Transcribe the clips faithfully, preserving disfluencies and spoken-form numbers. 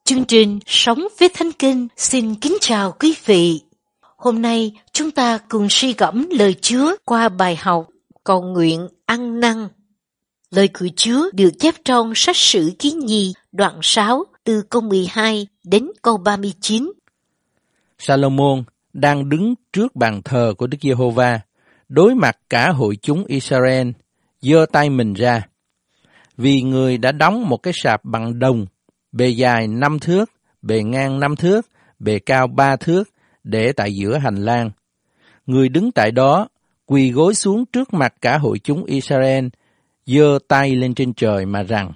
Chương trình Sống với Thánh Kinh xin kính chào quý vị. Hôm nay chúng ta cùng suy gẫm lời Chúa qua bài học Cầu nguyện ăn năn. Lời của Chúa được chép trong sách Sử Ký Nhì đoạn sáu từ câu mười hai đến câu ba mươi chín. Salomon đang đứng trước bàn thờ của Đức Giê-hô-va, đối mặt cả hội chúng Israel, giơ tay mình ra. Vì người đã đóng một cái sạp bằng đồng, bề dài năm thước, bề ngang năm thước, bề cao ba thước, để tại giữa hành lang. Người đứng tại đó, quỳ gối xuống trước mặt cả hội chúng Israel, giơ tay lên trên trời mà rằng: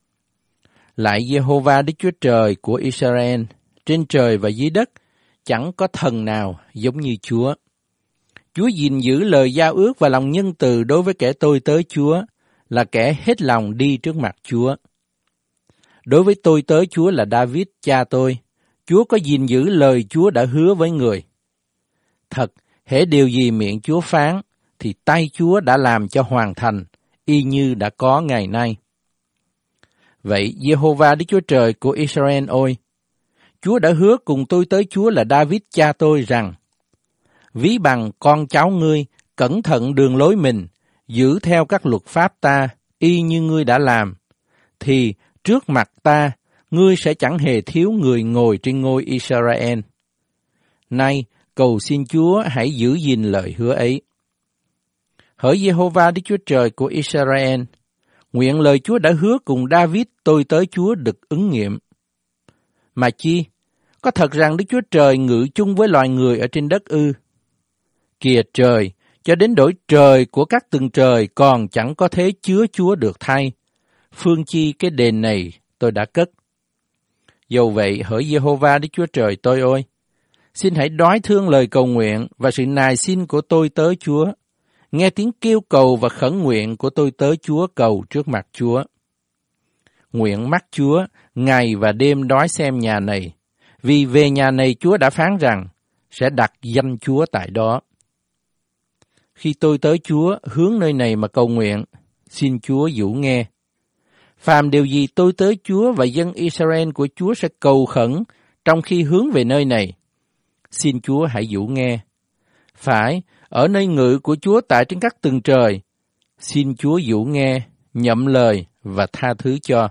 Lạy Giê-hô-va Đức Chúa Trời của Israel, trên trời và dưới đất, chẳng có thần nào giống như Chúa. Chúa gìn giữ lời giao ước và lòng nhân từ đối với kẻ tôi tớ Chúa, là kẻ hết lòng đi trước mặt Chúa. Đối với tôi tớ Chúa là David cha tôi, Chúa có gìn giữ lời Chúa đã hứa với người. Thật, hễ điều gì miệng Chúa phán, thì tay Chúa đã làm cho hoàn thành, y như đã có ngày nay. Vậy Giê-hô-va Đức Chúa Trời của Israel ôi, Chúa đã hứa cùng tôi tớ Chúa là David cha tôi rằng: Ví bằng con cháu ngươi, cẩn thận đường lối mình, giữ theo các luật pháp ta, y như ngươi đã làm, thì trước mặt ta, ngươi sẽ chẳng hề thiếu người ngồi trên ngôi Israel. Nay, cầu xin Chúa hãy giữ gìn lời hứa ấy. Hỡi Giê-hô-va Đức Chúa Trời của Israel, nguyện lời Chúa đã hứa cùng David tôi tớ Chúa được ứng nghiệm. Mà chi, có thật rằng Đức Chúa Trời ngự chung với loài người ở trên đất ư? Kìa trời, cho đến đổi trời của các tầng trời còn chẳng có thế chứa Chúa được thay. Phương chi cái đền này tôi đã cất. Dầu vậy, hỡi Giê-hô-va Đức Chúa Trời tôi ơi, xin hãy đoái thương lời cầu nguyện và sự nài xin của tôi tớ Chúa. Nghe tiếng kêu cầu và khẩn nguyện của tôi tớ Chúa cầu trước mặt Chúa. Nguyện mắt Chúa ngày và đêm đói xem nhà này, vì về nhà này Chúa đã phán rằng sẽ đặt danh Chúa tại đó. Khi tôi tới Chúa hướng nơi này mà cầu nguyện, xin Chúa dữu nghe. Phàm điều gì tôi tới Chúa và dân Israel của Chúa sẽ cầu khẩn trong khi hướng về nơi này, xin Chúa hãy dữu nghe. Phải, ở nơi ngự của Chúa tại trên các tầng trời, xin Chúa dữu nghe, nhậm lời và tha thứ cho.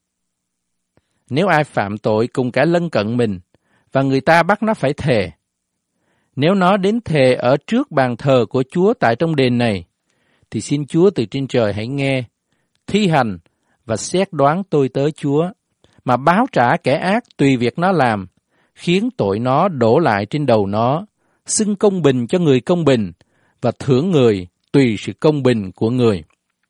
Nếu ai phạm tội cùng cả lân cận mình, và người ta bắt nó phải thề, nếu nó đến thề ở trước bàn thờ của Chúa tại trong đền này, thì xin Chúa từ trên trời hãy nghe, thi hành và xét đoán tôi tớ Chúa, mà báo trả kẻ ác tùy việc nó làm, khiến tội nó đổ lại trên đầu nó, xưng công bình cho người công bình, và thưởng người tùy sự công bình của người.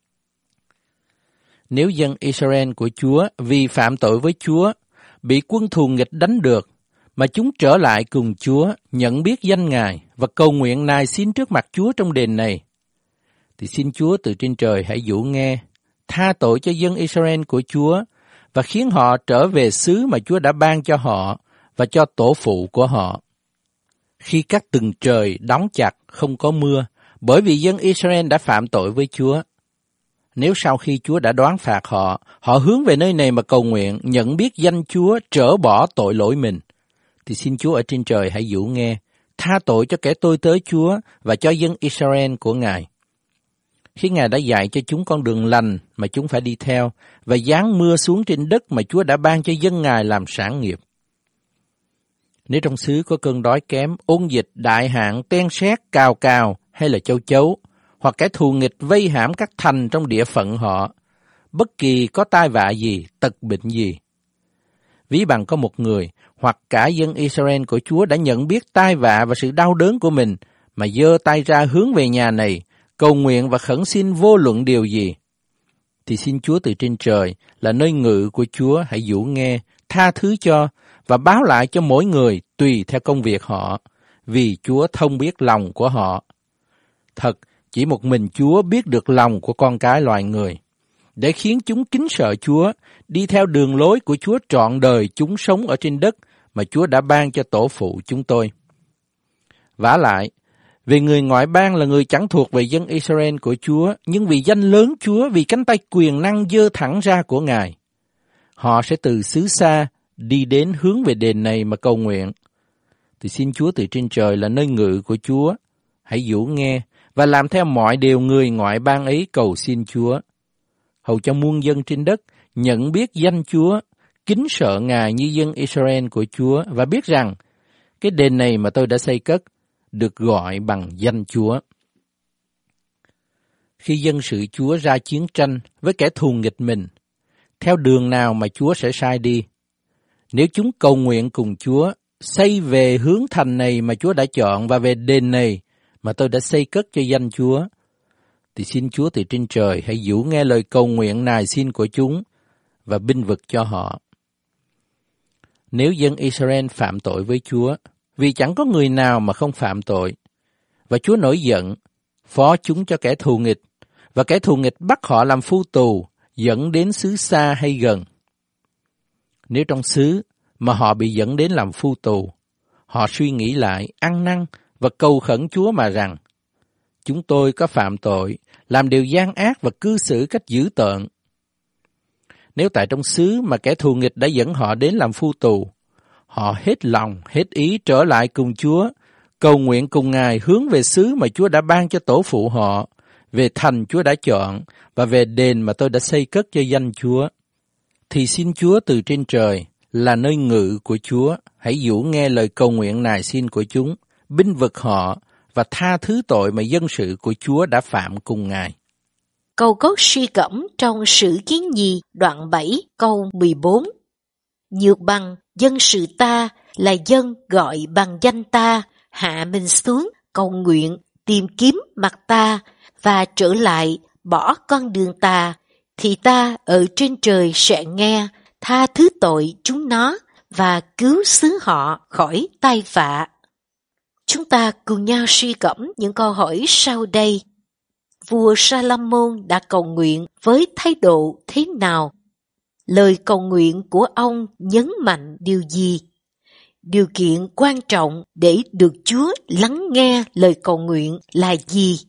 Nếu dân Israel của Chúa vì phạm tội với Chúa, bị quân thù nghịch đánh được, mà chúng trở lại cùng Chúa, nhận biết danh Ngài và cầu nguyện nài xin trước mặt Chúa trong đền này, thì xin Chúa từ trên trời hãy dữu nghe, tha tội cho dân Israel của Chúa, và khiến họ trở về xứ mà Chúa đã ban cho họ và cho tổ phụ của họ. Khi các tầng trời đóng chặt không có mưa, bởi vì dân Israel đã phạm tội với Chúa. Nếu sau khi Chúa đã đoán phạt họ, họ hướng về nơi này mà cầu nguyện, nhận biết danh Chúa, trở bỏ tội lỗi mình, thì xin Chúa ở trên trời hãy dữu nghe, tha tội cho kẻ tôi tớ Chúa và cho dân Israel của Ngài. Khi Ngài đã dạy cho chúng con đường lành mà chúng phải đi theo, và giáng mưa xuống trên đất mà Chúa đã ban cho dân Ngài làm sản nghiệp. Nếu trong xứ có cơn đói kém, ôn dịch, đại hạn, ten sét, cào cào hay là châu chấu, hoặc kẻ thù nghịch vây hãm các thành trong địa phận họ, bất kỳ có tai vạ gì, tật bệnh gì. Ví bằng có một người hoặc cả dân Israel của Chúa đã nhận biết tai vạ và sự đau đớn của mình, mà giơ tay ra hướng về nhà này, cầu nguyện và khẩn xin vô luận điều gì, thì xin Chúa từ trên trời là nơi ngự của Chúa hãy dữu nghe, tha thứ cho và báo lại cho mỗi người tùy theo công việc họ, vì Chúa thông biết lòng của họ. Thật, chỉ một mình Chúa biết được lòng của con cái loài người, để khiến chúng kính sợ Chúa, đi theo đường lối của Chúa trọn đời chúng sống ở trên đất mà Chúa đã ban cho tổ phụ chúng tôi. Vả lại, vì người ngoại bang là người chẳng thuộc về dân Israel của Chúa, nhưng vì danh lớn Chúa, vì cánh tay quyền năng giơ thẳng ra của Ngài, họ sẽ từ xứ xa đi đến hướng về đền này mà cầu nguyện, thì xin Chúa từ trên trời là nơi ngự của Chúa, hãy dỗ nghe và làm theo mọi điều người ngoại bang ấy cầu xin Chúa, hầu cho muôn dân trên đất nhận biết danh Chúa, kính sợ Ngài như dân Israel của Chúa, và biết rằng cái đền này mà tôi đã xây cất được gọi bằng danh Chúa. Khi dân sự Chúa ra chiến tranh với kẻ thù nghịch mình, theo đường nào mà Chúa sẽ sai đi? Nếu chúng cầu nguyện cùng Chúa, xây về hướng thành này mà Chúa đã chọn và về đền này mà tôi đã xây cất cho danh Chúa, thì xin Chúa từ trên trời hãy dỗ nghe lời cầu nguyện nài xin của chúng và binh vực cho họ. Nếu dân Israel phạm tội với Chúa, vì chẳng có người nào mà không phạm tội, và Chúa nổi giận, phó chúng cho kẻ thù nghịch, và kẻ thù nghịch bắt họ làm phu tù, dẫn đến xứ xa hay gần. Nếu trong xứ mà họ bị dẫn đến làm phu tù, họ suy nghĩ lại, ăn năn và cầu khẩn Chúa mà rằng, chúng tôi có phạm tội, làm điều gian ác và cư xử cách dữ tợn. Nếu tại trong xứ mà kẻ thù nghịch đã dẫn họ đến làm phu tù, họ hết lòng, hết ý trở lại cùng Chúa, cầu nguyện cùng Ngài hướng về xứ mà Chúa đã ban cho tổ phụ họ, về thành Chúa đã chọn và về đền mà tôi đã xây cất cho danh Chúa, thì xin Chúa từ trên trời là nơi ngự của Chúa, hãy dỗ nghe lời cầu nguyện nài xin của chúng, binh vực họ và tha thứ tội mà dân sự của Chúa đã phạm cùng Ngài. Câu cốt suy gẫm trong Sử Ký Nhì đoạn bảy câu mười bốn. Nhược bằng dân sự ta là dân gọi bằng danh ta, hạ mình xuống, cầu nguyện, tìm kiếm mặt ta, và trở lại, bỏ con đường ta, thì ta ở trên trời sẽ nghe, tha thứ tội chúng nó, và cứu xứ họ khỏi tai vạ. Chúng ta cùng nhau suy gẫm những câu hỏi sau đây. Vua Sa-la-môn đã cầu nguyện với thái độ thế nào? Lời cầu nguyện của ông nhấn mạnh điều gì? Điều kiện quan trọng để được Chúa lắng nghe lời cầu nguyện là gì?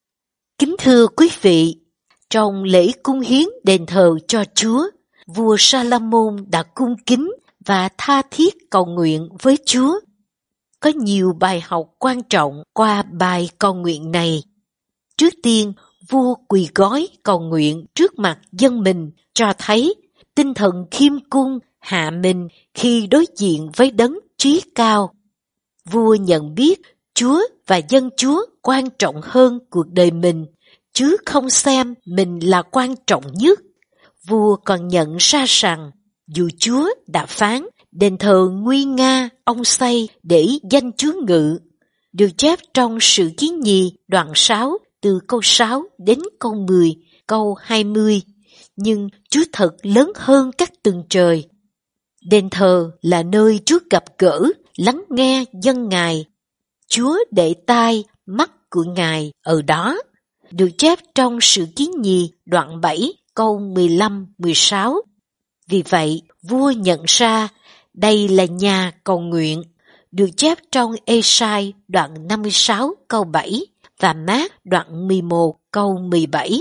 Kính thưa quý vị, trong lễ cung hiến đền thờ cho Chúa, vua Sa-la-môn đã cung kính và tha thiết cầu nguyện với Chúa. Có nhiều bài học quan trọng qua bài cầu nguyện này. Trước tiên, vua quỳ gối cầu nguyện trước mặt dân mình cho thấy tinh thần khiêm cung, hạ mình khi đối diện với đấng trí cao. Vua nhận biết Chúa và dân Chúa quan trọng hơn cuộc đời mình, chứ không xem mình là quan trọng nhất. Vua còn nhận ra rằng, dù Chúa đã phán, đền thờ nguy nga ông xây để danh Chúa ngự, được chép trong Sử Ký Nhì đoạn sáu từ câu sáu đến câu mười, câu hai mươi. Nhưng Chúa thật lớn hơn các tầng trời. Đền thờ là nơi Chúa gặp gỡ, lắng nghe dân Ngài. Chúa để tai, mắt của Ngài ở đó. Được chép trong Sử Ký Nhì đoạn bảy câu mười lăm mười sáu. Vì vậy, vua nhận ra đây là nhà cầu nguyện, được chép trong Ê-sai đoạn năm mươi sáu câu bảy và Mát đoạn mười một câu mười bảy,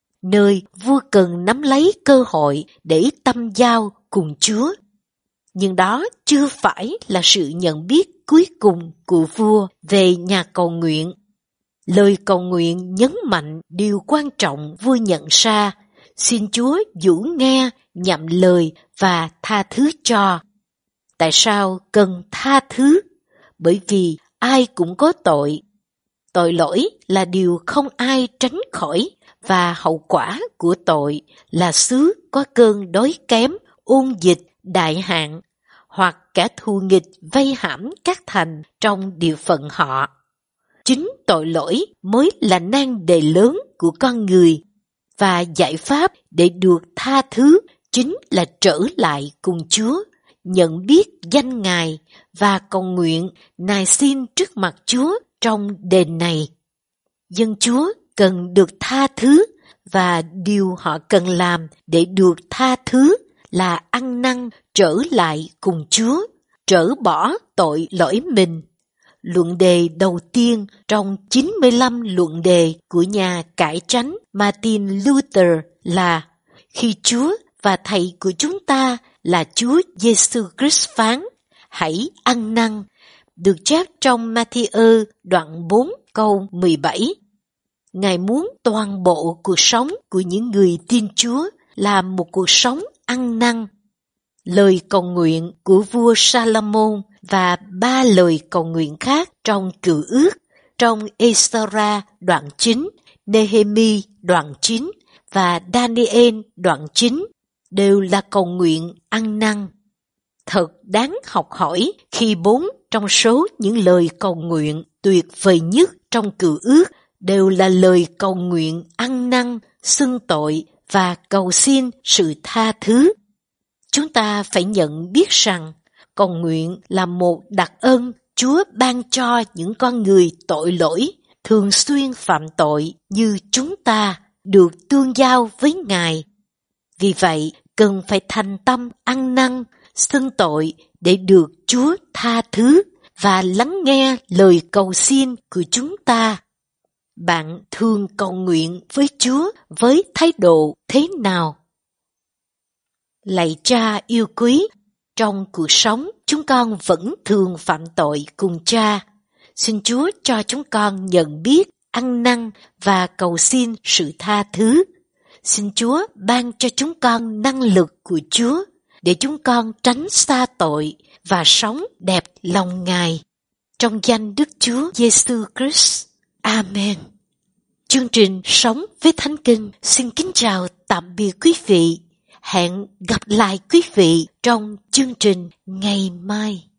nơi vua cần nắm lấy cơ hội để tâm giao cùng Chúa. Nhưng đó chưa phải là sự nhận biết cuối cùng của vua về nhà cầu nguyện. Lời cầu nguyện nhấn mạnh điều quan trọng vua nhận ra, xin Chúa dỗ nghe, nhậm lời và tha thứ cho. Tại sao cần tha thứ? Bởi vì ai cũng có tội. Tội lỗi là điều không ai tránh khỏi, và hậu quả của tội là xứ có cơn đói kém, ôn dịch, đại hạn, hoặc kẻ thù nghịch vây hãm các thành trong địa phận họ. Chính tội lỗi mới là nan đề lớn của con người, và giải pháp để được tha thứ chính là trở lại cùng Chúa, nhận biết danh Ngài và cầu nguyện nài xin trước mặt Chúa trong đền này. Dân Chúa cần được tha thứ, và điều họ cần làm để được tha thứ là ăn năn trở lại cùng Chúa, trở bỏ tội lỗi mình. Luận đề đầu tiên trong chín mươi lăm luận đề của nhà cải tránh Martin Luther là: khi Chúa và Thầy của chúng ta là Chúa Giêsu Christ phán, hãy ăn năn, được chép trong Ma-thi-ơ đoạn bốn câu mười bảy. Ngài muốn toàn bộ cuộc sống của những người tin Chúa là một cuộc sống ăn năn. Lời cầu nguyện của vua Sa-la-môn và ba lời cầu nguyện khác trong Cựu Ước, trong Ê-sa-ra đoạn chín, Nê-hê-mi đoạn chín và Đa-ni-ên đoạn chín đều là cầu nguyện ăn năn. Thật đáng học hỏi khi bốn trong số những lời cầu nguyện tuyệt vời nhất trong Cựu Ước đều là lời cầu nguyện ăn năn, xưng tội và cầu xin sự tha thứ. Chúng ta phải nhận biết rằng cầu nguyện là một đặc ân Chúa ban cho những con người tội lỗi, thường xuyên phạm tội như chúng ta, được tương giao với Ngài. Vì vậy, cần phải thành tâm ăn năn, xưng tội để được Chúa tha thứ và lắng nghe lời cầu xin của chúng ta. Bạn thường cầu nguyện với Chúa với thái độ thế nào? Lạy Cha yêu quý, trong cuộc sống chúng con vẫn thường phạm tội cùng Cha. Xin Chúa cho chúng con nhận biết, ăn năn và cầu xin sự tha thứ. Xin Chúa ban cho chúng con năng lực của Chúa để chúng con tránh xa tội và sống đẹp lòng Ngài. Trong danh Đức Chúa Giêsu Christ. Amen. Chương trình Sống với Thánh Kinh xin kính chào tạm biệt quý vị. Hẹn gặp lại quý vị trong chương trình ngày mai.